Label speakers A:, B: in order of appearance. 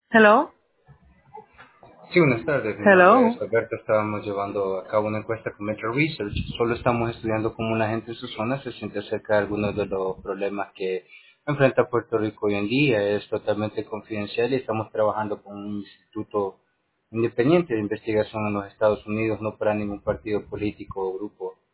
A: Hello,
B: Sí, buenas tardes. Mi nombre
A: hello.
B: es Alberto. Estábamos llevando a cabo una encuesta con Metro Research. Solo estamos estudiando cómo la gente en su zona se siente acerca de algunos de los problemas que enfrenta Puerto Rico hoy en día. Es totalmente confidencial y estamos trabajando con un instituto independiente de investigación en los Estados Unidos, no para ningún partido político o grupo.